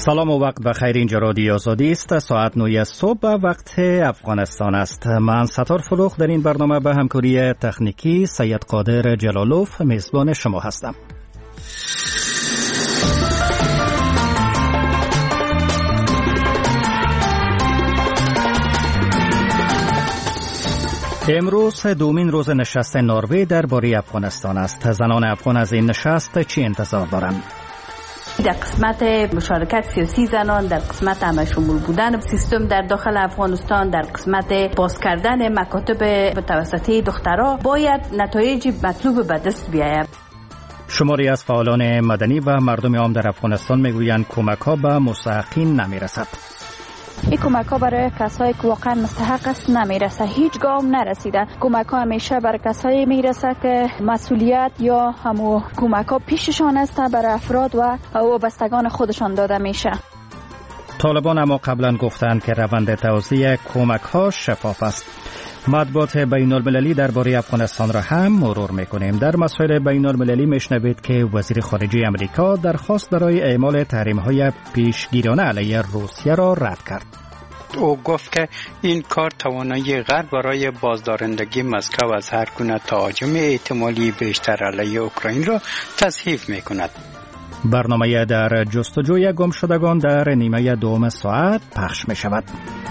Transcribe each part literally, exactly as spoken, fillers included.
سلام و وقت بخیر. اینجا رادیو آزادی است. ساعت نه صبح وقت افغانستان است. من ستار فروخ در این برنامه به همکاری تکنیکی سید قادر جلالوف میزبان شما هستم. امروز دومین روز نشست نروژ درباره افغانستان است. زنان افغان از این نشست چی انتظار دارند؟ در قسمت مشارکت سیاسی زنان، در قسمت همه شمول بودن سیستم در داخل افغانستان، در قسمت باز کردن مکاتب توسطی دخترها باید نتایج مطلوب به دست بیاید. شماری از فعالان مدنی و مردم عام در افغانستان میگویند کمک ها به مستحقین نمیرسد. این کمک ها برای کسایی که واقعا مستحق است نمیرسه، هیچگاه هم نرسیده. کمک ها همیشه برای کسایی میرسه که مسئولیت یا همو کمک ها پیششان است، برای افراد و وابستگان خودشان داده میشه. طالبان اما قبلا گفتند که روند توزیع کمک ها شفاف است. مطبوعات بین المللی درباره افغانستان را هم مرور میکنیم. در مسائل بین المللی میشنوید که وزیر خارجه امریکا درخواست برای اعمال تحریم های پیشگیرانه علیه روسیه را رد کرد. او گفت که این کار توانایی غرب برای بازدارندگی مسکو از هر گونه تهاجم احتمالی بیشتر علیه اوکراین را تضعیف میکند. برنامه در جستجوی گمشدگان در نیمه دوم ساعت پخش می شود.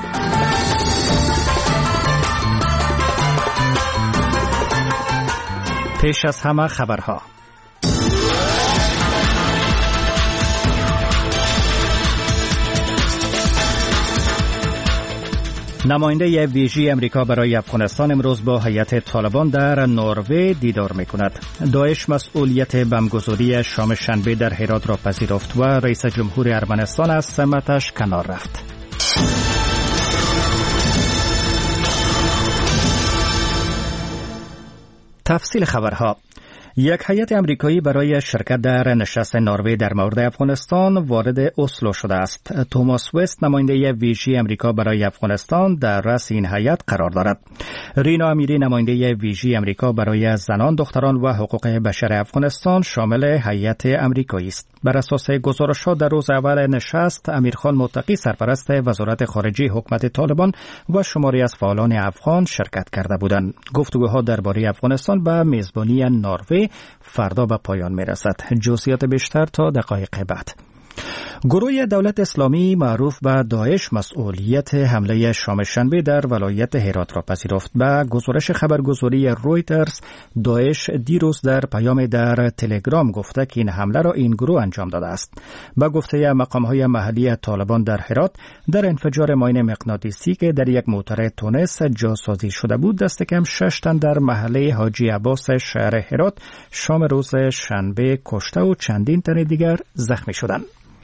پیش از همه خبرها. نماینده ویژه امریکا برای افغانستان امروز با هیئت طالبان در نروژ دیدار می‌کند. داعش مسئولیت بمبگذاری شام شنبه در هرات را پذیرفت و رئیس جمهور ارمنستان از سمتش کنار رفت. تفصیل خبرها. یک هیئت امریکایی برای شرکت در نشست نروژ در مورد افغانستان وارد اسلو شده است. توماس وست نماینده ویژه امریکا برای افغانستان در رأس این هیئت قرار دارد. رینا امیری نماینده ویژه امریکا برای زنان، دختران و حقوق بشر افغانستان شامل هیئت امریکایی است. بر اساس گزارش‌ها در روز اول نشست امیرخان متقی سرپرست وزارت خارجه حکومت طالبان و شماری از فعالان افغان شرکت کرده بودند. گفتگوها درباره افغانستان به میزبانی نروژ فردا به پایان میرسد. جزئیات بیشتر تا دقایق بعد. گروه دولت اسلامی معروف به داعش مسئولیت حمله شام شنبه در ولایت هرات را پذیرفت. به گزارش خبرگزاری رویترز، داعش دیروز در پیام در تلگرام گفته که این حمله را این گروه انجام داده است. به گفته مقام‌های محلی طالبان در هرات، در انفجار ماین مغناطیسی که در یک موتر تونس جاسازی شده بود، دست کم شش تن در محله حاجی عباس شهر هرات شام روز شنبه کشته و چندین تن دیگر زخمی شدند.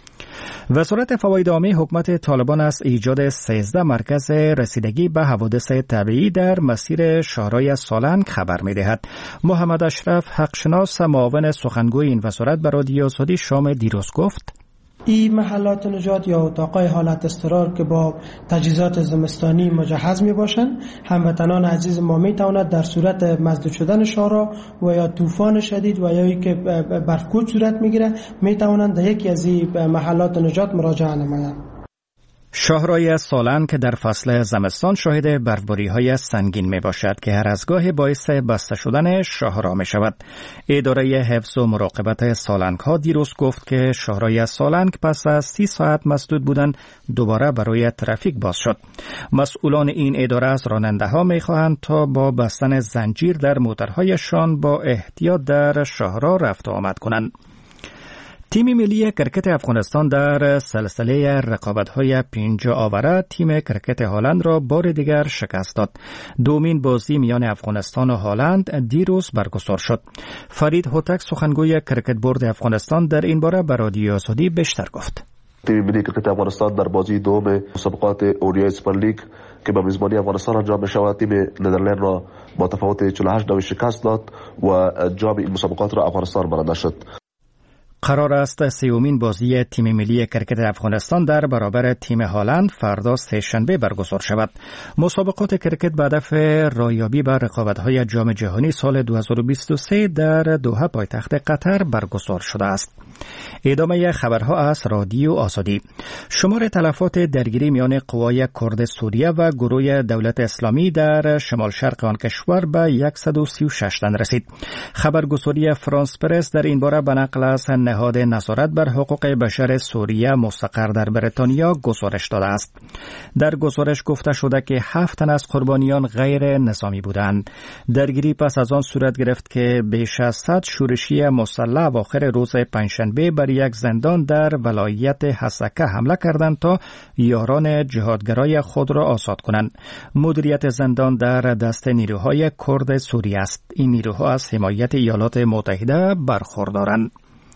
وزارت فواید عامه حکومت طالبان از ایجاد سیزده مرکز رسیدگی به حوادث طبیعی در مسیر شهرهای سالنگ خبر می‌دهد. محمد اشرف حقشناس معاون سخنگوی این وزارت به رادیو آزادی شام دیروز گفت: این محلات نجات یا اتاقای حالت اضطرار که با تجهیزات زمستانی مجهز می باشند، هموطنان عزیز ما می تواند در صورت مسدود شدن شهرها و یا طوفان شدید و یا اینکه برفکوب صورت می گیره می توانند در یکی از این محلات نجات مراجعه نمایند. شهرهای سالنگ که در فصل زمستان شاهد برفباری‌های سنگین میباشد که هر از گاهی باعث بسته شدن شاهرها می شود. اداره حفظ و مراقبت سالنگ‌ها دیروز گفت که شهرهای سالنگ پس از سی ساعت مسدود بودن دوباره برای ترافیک باز شد. مسئولان این اداره از راننده‌ها می‌خواهند تا با بستن زنجیر در موترهایشان با احتیاط در شهرها رفت و آمد کنند. تیم ملی کرکت افغانستان در سلسله رقابت‌های پنجاه آوره تیم کرکت هلند را بار دیگر شکست داد. دومین بازی میان افغانستان و هلند دیروز برگزار شد. فرید هوتک سخنگوی کرکت بورد افغانستان در این باره به رادیو آزادی بیشتر گفت. تیم ملی کرکت افغانستان در بازی دوم مسابقات اوریای سوپر لیگ که به میزبانی افغانستان انجام می‌شود تیم ندرلند را با تفاوت چهل و هشت شکست داد و جام این مسابقات را افغانستان برنده شد. قرار است سیومین بازی تیم ملی کرکت افغانستان در برابر تیم هلند فردا سه‌شنبه برگزار شود. مسابقات کرکت به هدف رایابی به رقابت‌های جام جهانی سال دو هزار و بیست و سه در دوحه پایتخت قطر برگزار شده است. ادامه خبرها از رادیو آزادی. شمار تلفات درگیری میان قوای کرد سوریه و گروه دولت اسلامی در شمال شرق آن کشور به صد و سی و شش تن رسید. خبرگزاری فرانس پرس در این باره به نقل از نهاد نظارت بر حقوق بشر سوریه مستقر در بریتانیا گزارش داده است. در گزارش گفته شده که هفت تن از قربانیان غیر نظامی بودند. درگیری پس از آن صورت گرفت که بیش از صد شورشی مسلح اواخر روز پنجشنبه بر یک زندان در ولایت حسکه حمله کردند تا یاران جهادگرای خود را آزاد کنند. مدیریت زندان در دست نیروهای کرد سوریه است. این نیروها از حمایت ایالات متحده برخوردارند.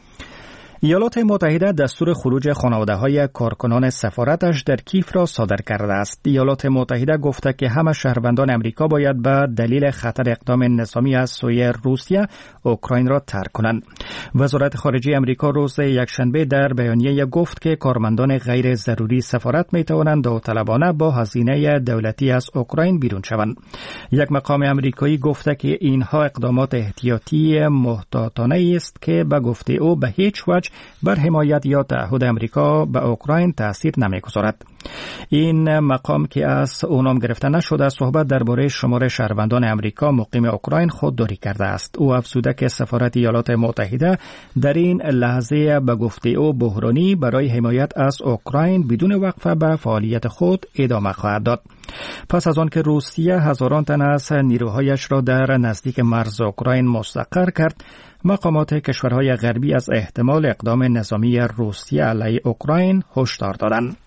ایالات متحده دستور خروج خانواده‌های کارکنان سفارتش در کیف را صادر کرده است. ایالات متحده گفته که همه شهروندان امریکا باید به دلیل خطر اقدام نظامی از سوی روسیه اوکراین را ترک کنند. وزارت خارجه امریکا روز یکشنبه در بیانیه گفت که کارمندان غیر ضروری سفارت می توانند داوطلبانه با هزینه دولتی از اوکراین بیرون شوند. یک مقام امریکایی گفته که اینها اقدامات احتیاطی محتاطانه است که به گفته او به هیچ وجه بر حمایت یا تعهد امریکا به اوکراین تأثیر نمی‌گذارد. این مقام که از او نام گرفته نشده صحبت درباره شمار شهروندان امریکا مقیم اوکراین خودداری کرده است. او افزوده که سفارت ایالات متحده در این لحظه به گفته او بحرانی برای حمایت از اوکراین بدون وقفه به فعالیت خود ادامه خواهد داد. پس از آن که روسیه هزاران تن از نیروهایش را در نزدیک مرز اوکراین مستقر کرد، مقامات کشورهای غربی از احتمال اقدام نظامی روسیه علیه اوکراین هشدار دادند.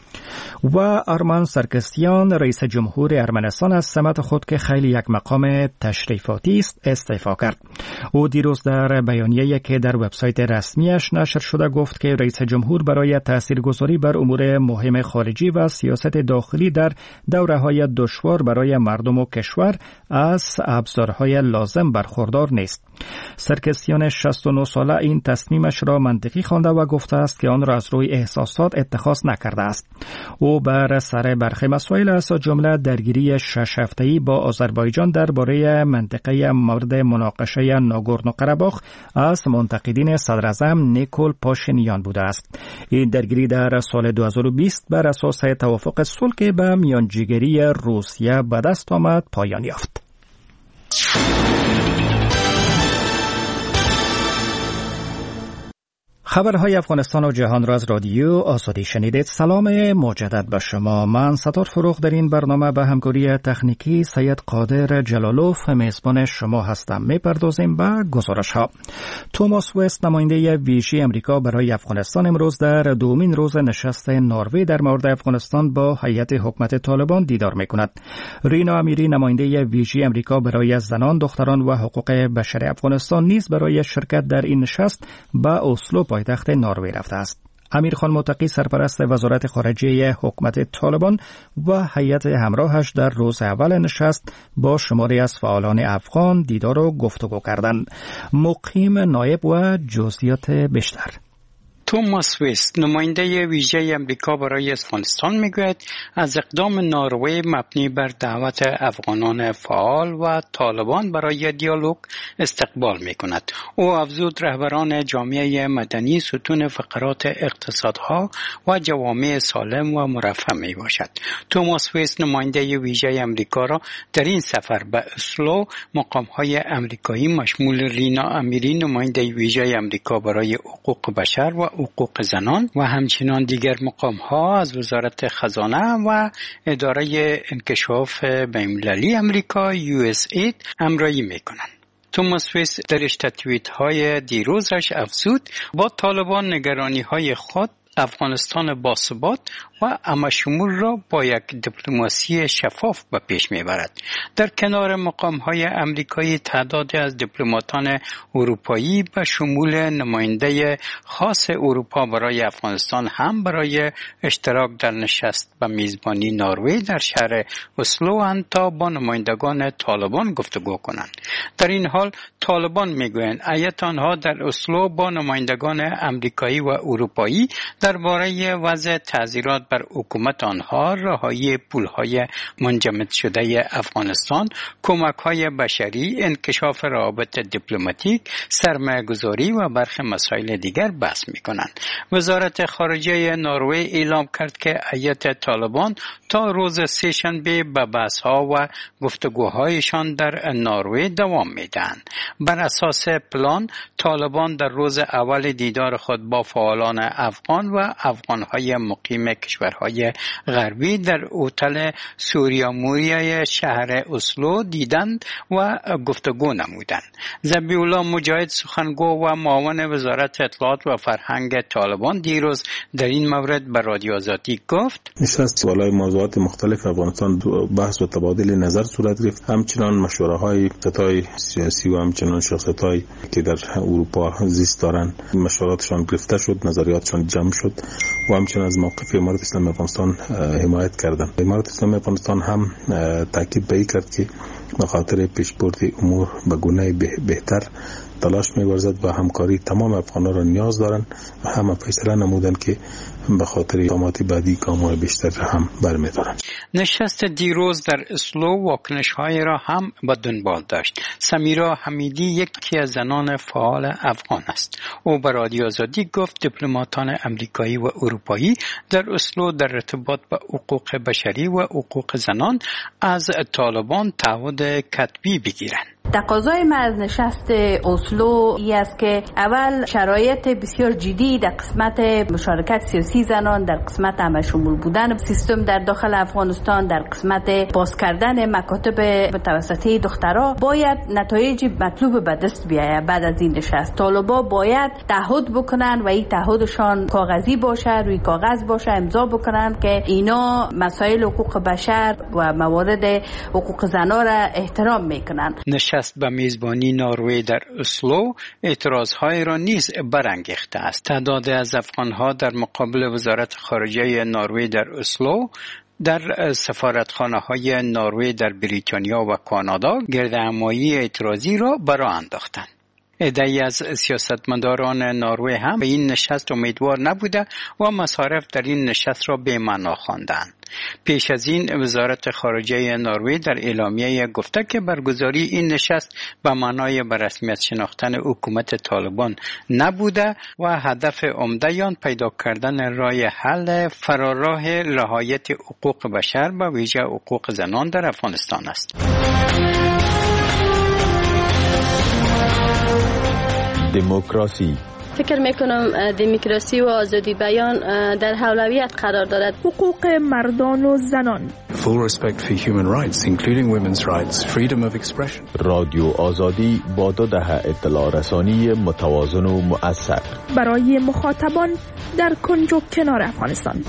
و آرمان سرکسیان رئیس جمهور ارمنستان از سمت خود که خیلی یک مقام تشریفاتی است استعفا کرد. او دیروز در بیانیه‌ای که در وبسایت رسمیش نشر شده گفت که رئیس جمهور برای تاثیرگذاری بر امور مهم خارجی و سیاست داخلی در دوره‌های دشوار برای مردم و کشور از ابزارهای لازم برخوردار نیست. سرکسیان شصت و نه ساله این تصمیمش را منطقی خوانده و گفته است که آن را از روی احساسات اتخاذ نکرده است. او بر سر برخی مسائل از جمله درگیری شش هفته‌ای با آذربایجان درباره منطقه مورد مناقشه ناگورنو قره‌باخ از منتقدین صدراعظم نیکول پاشینیان بوده است. این درگیری در سال دو هزار و بیست بر اساس توافق صلح که به میانجیگری روسیه به دست آمد پایان یافت. خبرهای افغانستان و جهان را از رادیو آزادی شنیدید. سلام مجدد به شما. من ستار فروغ در این برنامه به همکاری تکنیکی سید قادر جلالوف میزبان شما هستم. میپردازیم به گزارش ها. توماس وست نماینده ویژه امریکا برای افغانستان امروز در دومین روز نشست نروژ در مورد افغانستان با هیئت حکومت طالبان دیدار میکند. رینا امیری نماینده ویژه امریکا برای زنان، دختران و حقوق بشر افغانستان نیز برای شرکت در این نشست به اسلو پایتخت نروژ رفته است. امیر خان متقی سرپرست وزارت خارجه حکومت طالبان و هیئت همراهش در روز اول نشست با شماری از فعالان افغان دیدار و گفتگو کردند. مقیم نایب و جزئیات بیشتر. توماس وست نماینده ویژه امریکا برای افغانستان میگوید از اقدام نروژ مبنی بر دعوت افغانان فعال و طالبان برای دیالوگ استقبال میکند. او افزود رهبران جامعه مدنی ستون فقرات اقتصادها و جوامع سالم و مرفه می باشد. توماس وست نماینده ویژه امریکا را در این سفر به اسلو مقام‌های امریکایی مشمول رینا امیری نماینده ویژه امریکا برای حقوق بشر و حقوق زنان و همچنان دیگر مقام‌ها از وزارت خزانه و اداره انکشاف بین‌المللی امریکا یو اس اید همراهی می‌کنند. توماس وست در توییت‌های دیروزش افزود با طالبان نگرانی‌های خود افغانستان باثبات و همشمول را با یک دیپلماسی شفاف به پیش میبرد. در کنار مقام‌های امریکایی تعدادی از دیپلماتان اروپایی به شمول نماینده خاص اروپا برای افغانستان هم برای اشتراک در نشست به میزبانی نروژ در شهر اسلو اند تا با نمایندگان طالبان گفتگو کنند. در این حال طالبان میگویند هیئت آنها در اسلو با نمایندگان امریکایی و اروپایی درباره وضع تعزیرات بر حکومت آنها، رهایی پولهای منجمد شده افغانستان، کمک‌های بشری، انکشاف روابط دیپلماتیک، سرمایه‌گذاری و برخی مسائل دیگر بحث می‌کنند. وزارت خارجه نروژ اعلام کرد که هیئت طالبان تا روز سه‌شنبه به بحث‌ها و گفتگوهایشان در نروژ دوام می‌دهند. بر اساس پلان طالبان در روز اول دیدار خود با فعالان افغان و افغان‌های مقیم کشورهای غربی در هتل سوریاموریای شهر اسلو دیدند و گفتگو نمودند. ذبیح الله مجاهد سخنگو و معاون وزارت اطلاعات و فرهنگ طالبان دیروز در این مورد به رادیو آزادی گفت: نشست بالای موضوعات مختلف افغانستان بحث و تبادل نظر صورت گرفت. همچنان مشوره‌های ستای سیاسی و همچنان شخصیت‌هایی که در اروپا زیست دارند مشوراتشان گرفته شد، نظریاتشان جمع شد و همچنان از موقف امارت اسلامی افغانستان حمایت کردند. امارت اسلامی افغانستان هم تاکید به این کرد که به خاطر پیشبرد امور به گونه بهتر تلاش می‌ورزد و همکاری تمام افغانان را نیاز دارند و هم فیصله نمودند که به خاطر اقدامات بعدی گام‌های بیشتر هم برمی‌دارند. نشست دیروز در اسلو واکنش‌های را هم به دنبال داشت. سمیرا حمیدی یکی از زنان فعال افغان است. او به رادیو آزادی گفت دیپلماتان امریکایی و اروپایی در اسلو در ارتباط با حقوق بشری و حقوق زنان از طالبان تعهد کتبی بگیرند. تقاضای ما از نشست اسلو ای است که اول شرایط بسیار جدی در قسمت مشارکت سیاسی زنان، در قسمت همشمول بودن سیستم در داخل افغانستان، در قسمت باز کردن مکاتب متوسطه دخترها باید نتایج مطلوب به دست بیاید. بعد از این نشست طالبا باید تعهد بکنن و این تعهدشان کاغذی باشه، روی کاغذ باشه، امضا بکنن که اینا مسائل حقوق بشر و موارد حقوق زنان را احترام میکنن. نشست به میزبانی نروژ در اسلو اعتراضهای را نیز برانگیخته است. تعداد از افغانها در مقابل وزارت خارجه نروژ در اسلو در سفارتخانه‌های نروژ در بریتانیا و کانادا گردهمایی اعتراضی را برآ انداختند. عده‌ای از سیاستمداران نروژ هم به این نشست امیدوار نبوده و مصارف در این نشست را به معنا خواندند. پیش از این وزارت خارجه نروژ در اعلامیه گفته که برگزاری این نشست به معنای به رسمیت شناختن حکومت طالبان نبوده و هدف عمده آن پیدا کردن راه حل فراراه رعایت حقوق بشر و ویژه حقوق زنان در افغانستان است. دموکراسی. فکر میکنم دموکراسی و آزادی بیان در اولویت قرار دارد. حقوق مردان و زنان. Full respect for human rights, including women's rights, freedom of expression. رادیو آزادی با دو دهه اطلاع رسانی متوازن و مؤثر برای مخاطبان در کنج و کنار افغانستان.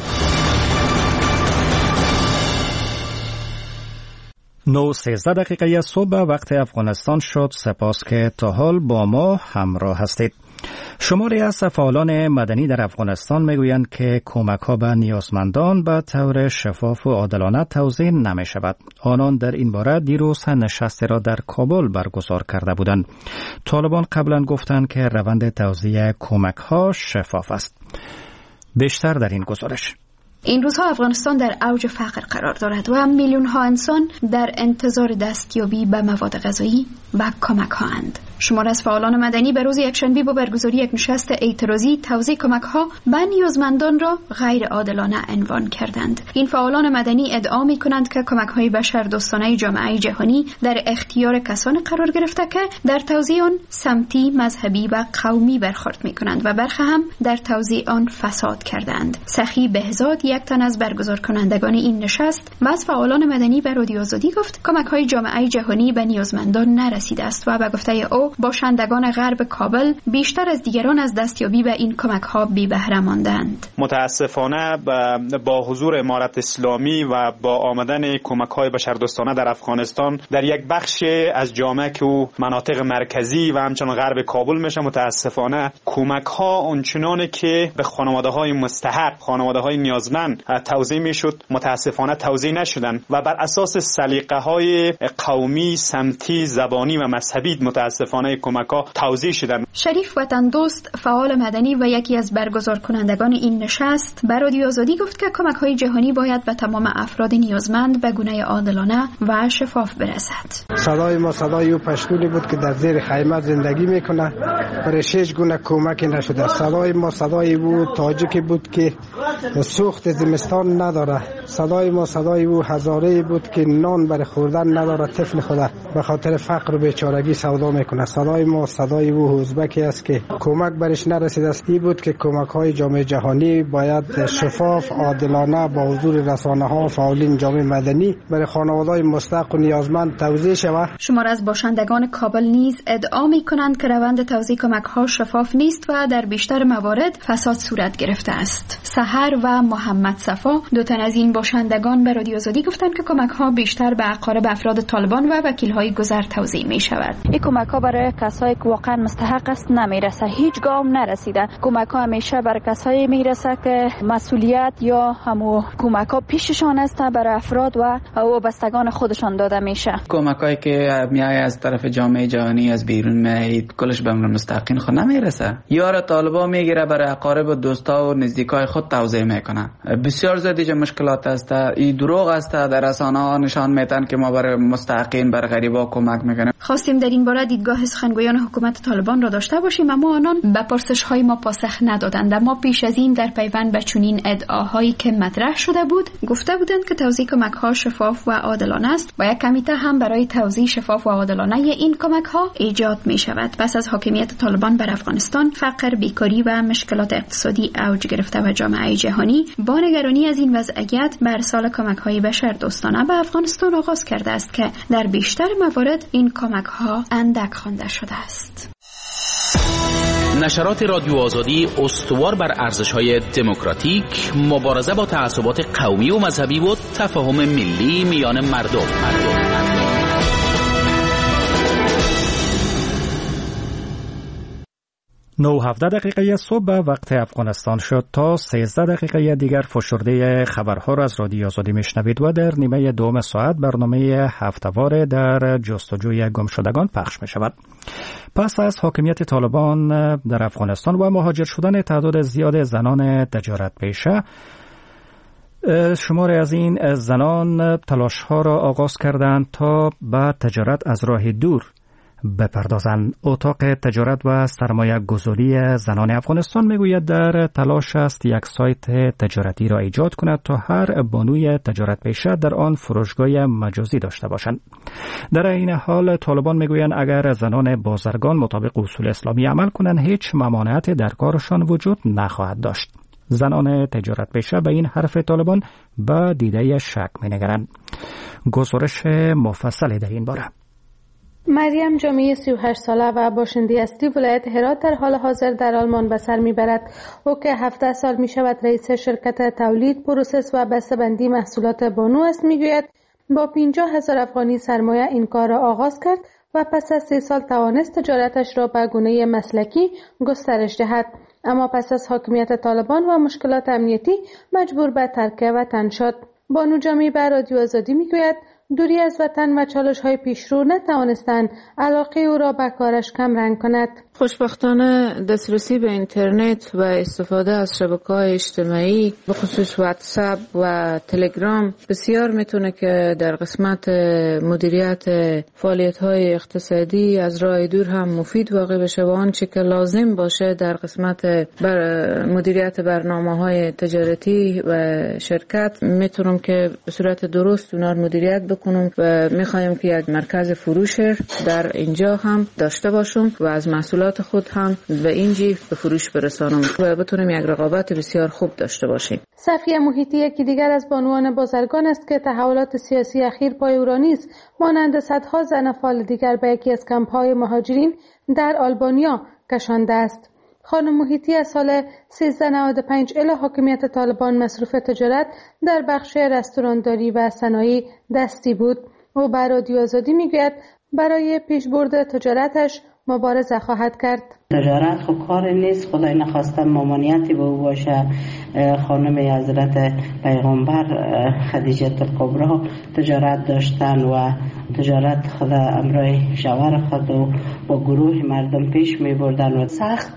نو سیزده دقیقه صبح وقت افغانستان شد. سپاس که تا حال با ما همراه هستید. شماری از فعالان مدنی در افغانستان میگویند که کمک‌ها به نیازمندان به طور شفاف و عادلانه توزیع نمی شود. آنان در این باره دیروز نشستی را در کابل برگزار کرده بودند. طالبان قبلا گفتند که روند توزیع کمک‌ها شفاف است. بیشتر در این گزارش. این روزها افغانستان در اوج فقر قرار دارد و میلیون ها انسان در انتظار دستیابی به مواد غذایی و کمک ها اند. شمار از فعالان مدنی به روز یکشنبه با برگزاری یک نشست اعتراضی توزیع کمک ها به نیازمندان را غیر عادلانه عنوان کردند. این فعالان مدنی ادعا می کنند که کمک های بشر دوستانه جامعه جهانی در اختیار کسان قرار گرفته که در توزیع آن سمتی، مذهبی و قومی برخورد می کنند و برخی هم در توزیع آن فساد کردند. سخی بهزاد یک تن از برگزار کنندگان این نشست و از فعالان مدنی به رادیو آزادی گفت کمک های جامعه جهانی به نیازمندان نرسیده است و به گفته او صفا باشندگان غرب کابل بیشتر از دیگران از دستیابی به این کمک ها بی بهره ماندند. متاسفانه با حضور امارت اسلامی و با آمدن کمک های بشردوستانه در افغانستان در یک بخش از جامعه که او مناطق مرکزی و همچنان غرب کابل میشه، متاسفانه کمک ها اونچنانی که به خانواده های مستحق، خانواده های نیازمند توزیع میشد متاسفانه توزیع نشدن و بر اساس سلیقه های قومی، سمتی، زبانی و مذهبی متاسفانه کمک ها توزیع شدن. شریف وطن دوست، فعال مدنی و یکی از برگزار کنندگان این نشست، به رادیو آزادی گفت که کمک های جهانی باید به تمام افراد نیازمند به گونه عادلانه و شفاف برسد. صدای ما صدای او پشتونی بود که در زیر خیمه زندگی میکنه، برای شش گونه کمک نشده. صدای ما صدای او تاجیکی بود که سوخت زمستان نداره. صدای ما صدای او هزاره بود که نان برای خوردن نداره، طفل خدا به خاطر فقر و بیچارگی سودا میکنه. صدای ما صدای او ازبکی است که کمک برش نرسیده است. این بود که کمک های جامعه جهانی باید شفاف، عادلانه با حضور رسانه ها، فعالین جامعه مدنی برای خانواده های مستحق و نیازمند توزیع شود. شمار از باشندگان کابل نیز ادعا میکنند که روند توزیع کمک ها شفاف نیست و در بیشتر موارد فساد صورت گرفته است. سحر و محمد صفا، دو تن از این باشندگان به رادیو آزادی گفتند که کمک ها بیشتر به اقارب افراد طالبان و وکیل های گذر توزیع می شود. این کمک ها برای کسایی که واقعا مستحق است نمیرسه، هیچ گام نرسیده. کمک ها همیشه برای کسایی میرسه که مسئولیت یا همو کمک ها پیششان است، برای افراد و وابستگان خودشان داده میشه. کمک هایی که میای از طرف جامعه جهانی از بیرون میاد کلش به مستحقین خود نمیرسه. یار طالبان میگیره برای اقارب و دوستا و نزدیکای خود توزیع میکنه. بسیار زیاد مشکلات است. این دروغ است. در رسانه ها نشان میدن که ما برای مستحقین، برای غریبا کمک میکنیم. خواستیم در این باره دیدگاه سخنگویان حکومت طالبان را داشته باشیم، اما آنان به پرسش های ما پاسخ ندادند. ما پیش از این در پیوند به چنین ادعاهایی که مطرح شده بود گفته بودند که توزیع کمک ها شفاف و عادلانه است و یک کمیته هم برای توزیع شفاف و عادلانه این کمک ها ایجاد می شود. پس از حاکمیت طالبان بر افغانستان، فقر، بیکاری و مشکلات اقتصادی اوج گرفته و جامعه جهانی با نگرانی از این وضعیت بر ارسال کمک های بشردوستانه به افغانستان آغاز کرده است که در بیشتر موارد این کمک ها اندک خوانده شده است. نشرات رادیو آزادی استوار بر ارزش‌های دموکراتیک، مبارزه با تعصبات قومی و مذهبی و تفاهم ملی میان مردم. مردم. نه و هفده دقیقه صبح به وقت افغانستان شد. تا سیزده دقیقه دیگر فشرده خبرها را از رادیو آزادی میشنوید و در نیمه دوم ساعت برنامه هفته‌وار در جستجوی گمشدگان پخش می شود. پس از حاکمیت طالبان در افغانستان و مهاجر شدن تعداد زیاد زنان تجارت پیشه، شماری از این زنان تلاش ها را آغاز کردند تا به تجارت از راه دور بپردازند. اتاق تجارت و سرمایه گذاری زنان افغانستان میگوید در تلاش است یک سایت تجارتی را ایجاد کند تا هر بانوی تجارت پیشه در آن فروشگاه مجازی داشته باشند. در این حال طالبان میگویند اگر زنان بازرگان مطابق اصول اسلامی عمل کنند هیچ ممانعتی در کارشان وجود نخواهد داشت. زنان تجارت پیشه به این حرف طالبان با دیده شک مینگرند. گزارش مفصلی در این باره. مریم جامی سی و هشت ساله و باشنده اصلی ولایت هرات در حال حاضر در آلمان به سر میبرد. او که هفده سال می شود رئیس شرکت تولید، پروسس و بسته‌بندی محصولات بانو است، میگوید با پنجاه هزار افغانی سرمایه این کار را آغاز کرد و پس از سه سال توانست تجارتش را به گونه مسلکی گسترش دهد. اما پس از حاکمیت طالبان و مشکلات امنیتی مجبور به ترک وطن شد. بانو جامی به رادیو آزادی میگوید دوری از وطن و چالش‌های پیشرو نتوانستند علاقه او را به کارش کم رنگ کند. خوشبختانه دسترسی به اینترنت و استفاده از شبکه‌های اجتماعی به خصوص واتساپ و تلگرام بسیار میتونه که در قسمت مدیریت فعالیت‌های اقتصادی از راه دور هم مفید واقع بشه و آنچه که لازم باشه در قسمت بر مدیریت برنامه‌های تجارتی و شرکت میتونم که به صورت درست اونا رو مدیریت بکنم و میخوایم که یک مرکز فروش در اینجا هم داشته باشم و از محصولات محصولات خود هم به این جیب به فروش برسانیم و بتونیم یک رقابت بسیار خوب داشته باشیم. صفیه محیطی یکی دیگر از بانوان بازرگان است که تحولات سیاسی اخیر پای او را نیز مانند صدها زن فعال دیگر به یکی از کمپ‌های مهاجرین در آلبانیا کشانده است. خانم محیطی از سال سیزده نود و پنج الی حاکمیت طالبان مصروف تجارت در بخش رستورانداری و صنایع دستی بود. او بر رادیو آزادی میگوید برای پیشبرد تجارتش مبارزه خواهد کرد. تجارت خب کار نیست، خدای نخواسته ممانعتی به او باشه. خانم حضرت پیغمبر خدیجه الکبری تجارت داشتن و تجارت خود امرای شوهر خود و با گروه مردم پیش می بردن و سخت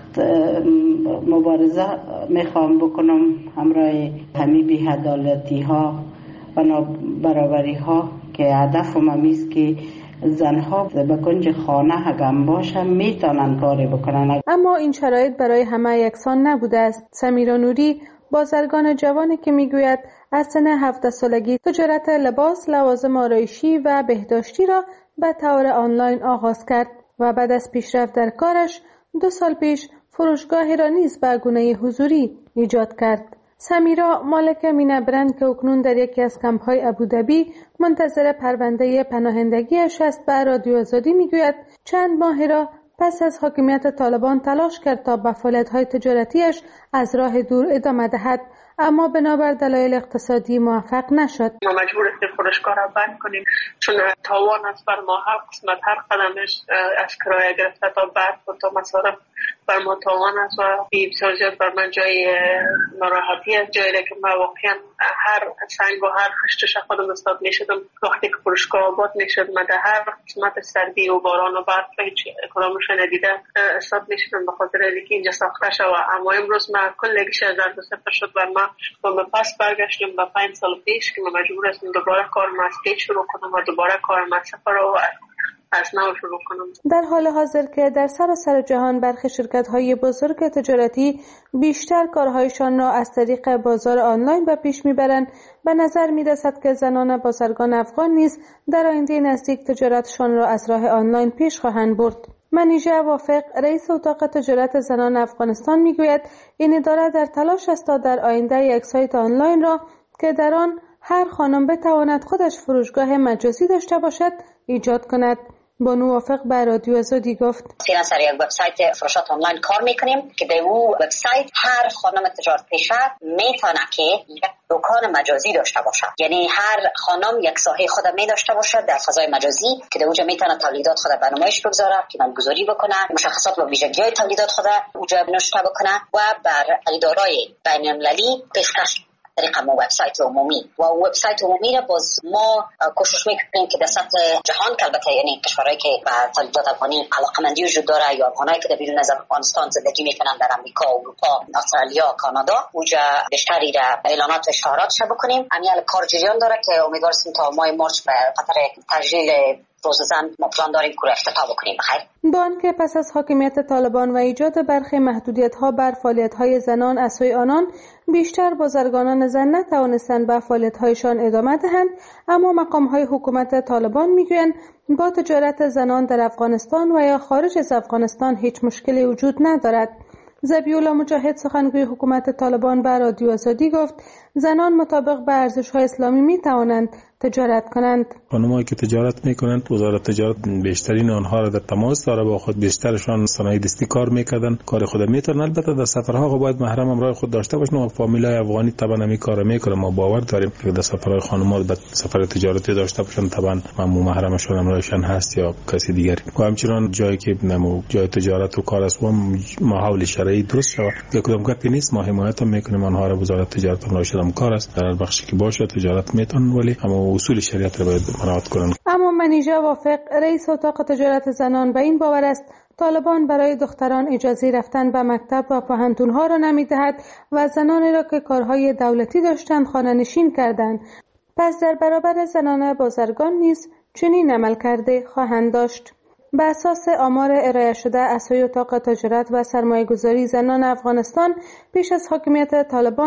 مبارزه میخوام بکنم امرای همه بی عدالتی ها و نابرابری ها که هدف ممیز که زنها به کنج خانه هگم باشن میتونن کاری بکنن. اما این شرایط برای همه یکسان نبوده است. سمیرا نوری بازرگان جوانی که میگوید از سن هفده سالگی تجارت لباس، لوازم آرایشی و بهداشتی را به طور آنلاین آغاز کرد و بعد از پیشرفت در کارش دو سال پیش فروشگاهی را نیز به گونه حضوری ایجاد کرد. سمیرا مالک مینا برند که اکنون در یکی از کمپ‌های ابوظبی منتظر پرونده پناهندگیش است به رادیو آزادی میگوید چند ماه را پس از حاکمیت طالبان تلاش کرد تا به فعالیت‌های تجارتیش از راه دور ادامه دهد، اما بنابر دلایل اقتصادی موفق نشد. ما مجبور هستیم فروشگاه را بند کنیم چون تاوان است بر ما، هر قسمت هر قدمش از کرایه گرفته تا برق و تا مصارف بر ما تاوان است و بسیار زیاد بر من جای ناراحتی است، جایی که من واقعا هر سنگ و هر خشتش خودم استاد میشدم. وقتی که فروشگاه آباد میشد من در هر قسمت سردی و باران و برق هیچ کدامش ندیدم استاد میشدم به خاطر اینکه اینجا ساخته شد. اما امروز من کلش از درد صفر شد بر من و من پس برگشتم به پنج سال پیش که من مجبور هستم دوباره کارم از پیش شروع کنم و دوباره کارم از صفر رو از نو شروع کنم. در حال حاضر که در سراسر جهان برخی شرکت‌های بزرگ تجارتی بیشتر کارهایشان را از طریق بازار آنلاین به پیش میبرند، به نظر میرسد که زنان بازرگان افغان نیز در آینده نزدیک تجارتشان را از راه آنلاین پیش خواهند برد. منیژه وافق رئیس اتاق تجارت زنان افغانستان میگوید این اداره در تلاش است تا در آینده یک سایت آنلاین را که در آن هر خانم بتواند خودش فروشگاه مجازی داشته باشد ایجاد کند. بانو وافق به رادیو آزادی گفت فعلا سر یک وبسایت فروشات آنلاین کار میکنیم که در اون وبسایت هر خانم تجارت پیشه میتونه که یک دکان مجازی داشته باشه، یعنی هر خانم یک ساحه خود می داشته باشه در فضای مجازی که در اونجا میتونه تولیدات خود به نمایش بگذاره، پیمانگذاری بکنه، مشخصات و ویژگی‌های تولیدات خود اونجا نشته بکنه و بر خریدارای بین‌المللی پیشکش طریق ما وبسایت عمومی و وبسایت عمومی را باز ما کوشش میکنیم که در سطح جهان که البته یعنی کشورهایی که به تولیدات افغانی علاقه‌مندی وجود داره یا افغانایی که در بیرون از افغانستان زندگی میکنن در امریکا، اروپا، استرالیا، کانادا، اونجا بیشتری را اعلانات و اشتهاراتش بکنیم. امیال کار جریان داره که امیدواریم تا ماه مارس به خاطر تجلیل روز زن ما پلان داریم که افتتاح بکنیم. بخیر. با آنکه پس از حاکمیت طالبان و ایجاد برخی محدودیت‌ها بر فعالیت‌های زنان از سوی آنان بیشتر بازرگانان زن نتوانستند به فعالیت‌هایشان ادامه دهند، اما مقام‌های حکومت طالبان می‌گویند با تجارت زنان در افغانستان و یا خارج از افغانستان هیچ مشکلی وجود ندارد. ذبیح‌الله مجاهد سخنگوی حکومت طالبان به رادیو آزادی گفت زنان مطابق به ارزش‌های اسلامی می‌توانند تجارت کنند. خانم‌هایی که تجارت می‌کنند وزارت تجارت بیشترین آنها را در تماس داره با خود، بیشترشان صنایع دستی کار می‌کردن، کار خود می‌تونن. البته در سفرها باید محرم همراه خود داشته باشن و فامیلای افغانی طبعا همین کارو می‌کنه. ما باور داریم که در سفرهای خانم‌ها در سفر تجارتی داشته باشن طبعا مامو محرمشون همراهشان هست یا کسی دیگری. و همچنین جایی که نمو جای تجارت و کار است و ماحول شرعی درست شود یک کدام کاری نیست، ما حمایت می‌کنیم آنها را. وزارت تجارت راشدم کار است در بخشی که باشه تجارت میتونن ولی اما اصول شریعت را باید مراعات کنن. اما منیژه وافق رئیس اتاق تجارت زنان به این باور است طالبان برای دختران اجازه رفتن به مکتب و پوهنتون‌ها را نمی‌دهد و زنانی را که کارهای دولتی داشتند خانه‌نشین کردند. پس در برابر زنان بازرگان نیز چنین عمل کرده خواهند داشت. به اساس آمار ارائه شده از سوی اتاق تجارت و سرمایه‌گذاری زنان افغانستان پیش از حاکمیت طالبان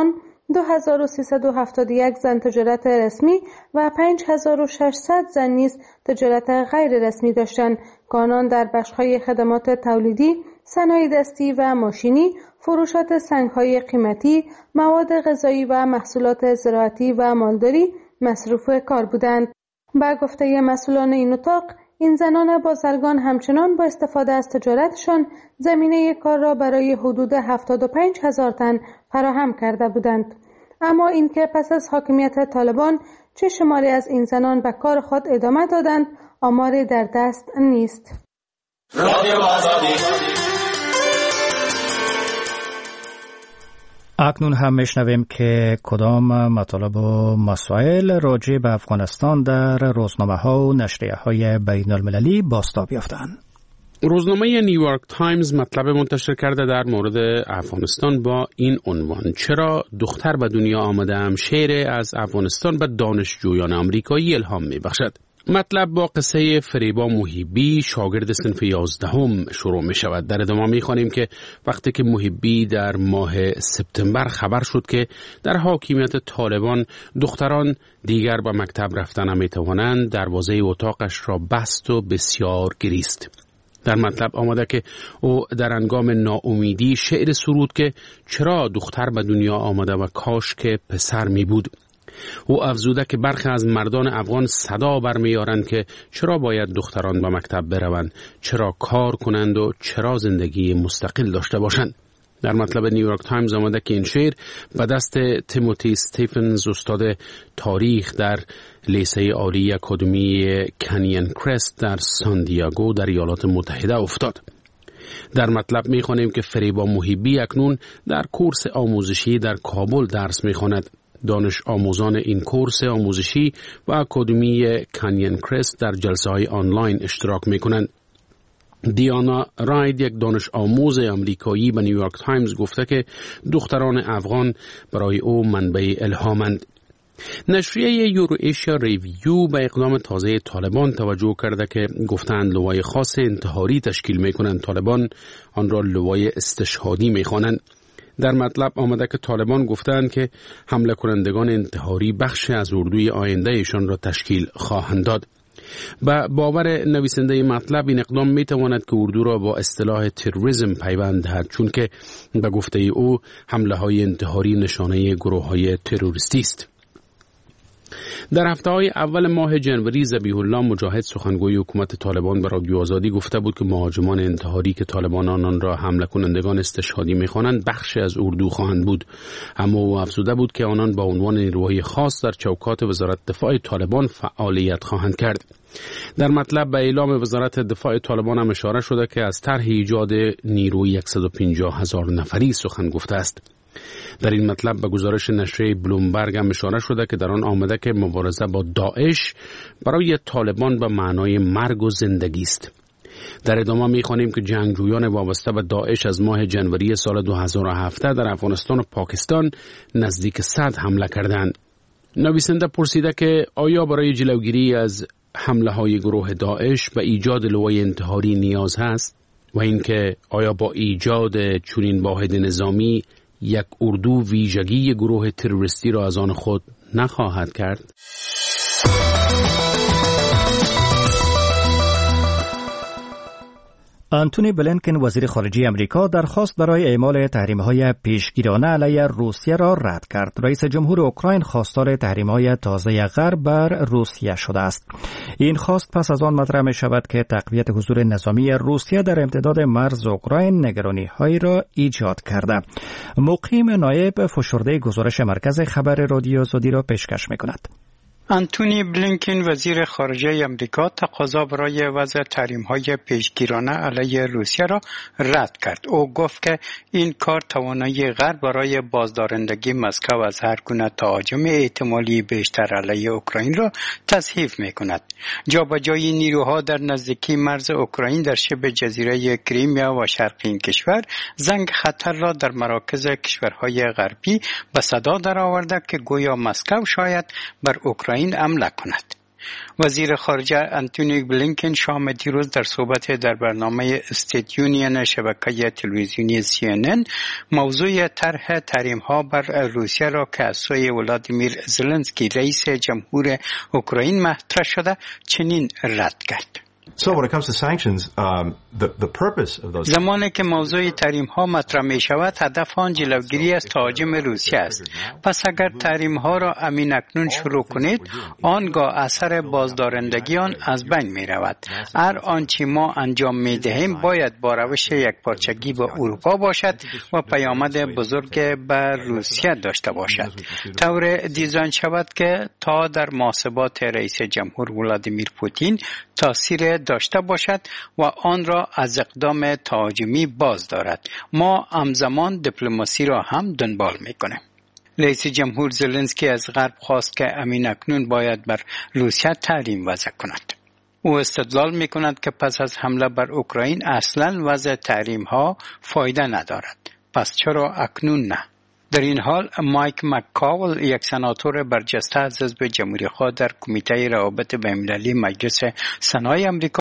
دو هزار و سیصد و هفتاد و یک زن تجارت رسمی و پنج هزار و ششصد زن نیز تجارت غیر رسمی داشتند که آنان در بخش‌های خدمات تولیدی، صنایع دستی و ماشینی، فروشات سنگ‌های قیمتی، مواد غذایی و محصولات زراعتی و مالداری مصروف کار بودند. با گفته مسئولان این اتاق، این زنان بازرگان همچنان با استفاده از تجارتشان زمینه کار را برای حدود هفتاد و پنج هزار تن فراهم کرده بودند. اما اینکه پس از حاکمیت طالبان چه شماری از این زنان به کار خود ادامه دادند آماری در دست نیست. اکنون هم میشنویم که کدام مطالب و مسائل راجع به افغانستان در روزنامه ها و نشریه های بین المللی بازتاب یافتند. روزنامه نیویورک تایمز مطلب منتشر کرده در مورد افغانستان با این عنوان: چرا دختر به دنیا آمده‌ام شعر از افغانستان به دانشجویان آمریکایی الهام می‌بخشد. مطلب با قصه فریبا محیبی، شاگرد صنف یازدهم شروع می شود. در ادامه می خوانیم که وقتی که محیبی در ماه سپتامبر خبر شد که در حاکمیت طالبان دختران دیگر به مکتب رفتن نمی توانند، دروازه اتاقش را بست و بسیار گریست. در مطلب آمده که او در هنگام ناامیدی شعر سرود که چرا دختر به دنیا آمده و کاش که پسر می بود. او افزوده که برخی از مردان افغان صدا برمی‌آورند که چرا باید دختران به مکتب بروند، چرا کار کنند و چرا زندگی مستقل داشته باشند. در مطلب نیویورک تایمز آمده که این شعر به دست تیموتی استیفنز، استاد تاریخ در لیسه عالی اکادمی کنین کرست در سان دیاگو در ایالات متحده افتاد. در مطلب می‌خوانیم که فریبا محیبی اکنون در کورس آموزشی در کابل درس می‌خواند. دانش آموزان این کورس آموزشی و اکادمی کنین کرست در جلسه های آنلاین اشتراک می کنند. دیانا راید، یک دانش آموز آمریکایی، به نیویورک تایمز گفته که دختران افغان برای او منبع الهامند. نشریه یورو ایشیا ریویو به اقدام تازه طالبان توجه کرده که گفتند لوای خاص انتحاری تشکیل می کنند. طالبان آن را لوای استشهادی می خوانند. در مطلب آمده که طالبان گفتند که حمله کنندگان انتحاری بخش از اردوی آینده ایشان را تشکیل خواهند داد. با باور نویسنده مطلب این اقدام می تواند که اردو را با اصطلاح تروریسم پیوند دهد، چون که به گفته او حمله های انتحاری نشانه گروه های تروریستی است. در هفته های اول ماه جنوری ذبیح الله مجاهد، سخنگوی حکومت طالبان، به رادیو آزادی گفته بود که مهاجمان انتحاری که طالبان آنان را حمله کنندگان استشهادی می‌خوانند بخشی از اردو خواهند بود. اما او افزوده بود که آنان با عنوان نیروهای خاص در چوکات وزارت دفاع طالبان فعالیت خواهند کرد. در مطلب به اعلام وزارت دفاع طالبان هم اشاره شده که از طرح ایجاد نیروی صد و پنجاه هزار نفری سخن گفته است. در این مطلب به گزارش نشریه بلومبرگ هم اشاره شده که در آن آمده که مبارزه با داعش برای طالبان به معنای مرگ و زندگی است. در ادامه می‌خوانیم که جنگجویان وابسته به داعش از ماه جنوری سال دو هزار و هفده در افغانستان و پاکستان نزدیک صد حمله کردند. نویسنده پرسیده که آیا برای جلوگیری از حمله های گروه داعش به ایجاد لوای انتحاری نیاز هست و اینکه آیا با ایجاد چنین واحد نظامی یک اردو ویژگی گروه تروریستی را از آن خود نخواهد کرد؟ آنتونی بلینکن، وزیر خارجه امریکا، درخواست برای اعمال تحریم‌های پیشگیرانه علیه روسیه را رد کرد. رئیس جمهور اوکراین خواستار تحریم‌های تازه غرب بر روسیه شده است. این خواست پس از آن مطرح می شود که تقویت حضور نظامی روسیه در امتداد مرز اوکراین نگرانی‌هایی را ایجاد کرده. مقیم نایب فشرده گزارش مرکز خبر رادیو آزادی را پیشکش می‌کند. آنتونی بلینکن، وزیر خارجه امریکا، تقاضا برای وضع تحریم‌های پیشگیرانه علیه روسیه را رد کرد. او گفت که این کار توانایی غرب برای بازدارندگی مسکو از هر گونه تهاجم احتمالی بیشتر علیه اوکراین را تضعیف می‌کند. جابجایی نیروها در نزدیکی مرز اوکراین در شبه جزیره کریمیا و شرق این کشور زنگ خطر را در مراکز کشورهای غربی به صدا درآورده که گویا مسکو شاید بر اوکراین این حمله کند. وزیر خارجه انتونی بلینکن شام دیروز در صحبت در برنامه استیت یونین شبکه تلویزیونی سی ان ان موضوع طرح تحریم‌ها بر روسیه را که از سوی ولادیمیر زلنسکی رئیس جمهور اوکراین مطرح شده چنین رد کرد. So when it comes to sanctions, um, the, the purpose of those... زمانی که موضوع تحریم ها مطرح می شود هدف آن جلوگیری از تهاجم روسیه است. پس اگر تحریم ها را امین اکنون شروع کنید آنگاه اثر بازدارندگی آن از بین می رود. هر آنچه ما انجام می دهیم باید با روش یکپارچگی با اروپا باشد و پیامد بزرگ به روسیه داشته باشد. طور دیزاین شود که تا در محاسبات رئیس جمهور ولادیمیر پوتین تاثیر داشته باشد و آن را از اقدام تهاجمی باز دارد. ما همزمان دیپلماسی را هم دنبال میکنیم. رئیس جمهور زلنسکی از غرب خواست که امین اکنون باید بر روسیه تحریم وضع کند. او استدلال میکند که پس از حمله بر اوکراین اصلا وضع تحریم ها فایده ندارد. پس چرا اکنون نه؟ در این حال مایک مککاول یک سناتور برجسته از حزب جمهوری خواه در کمیته روابط بین‌المللی مجلس سنای آمریکا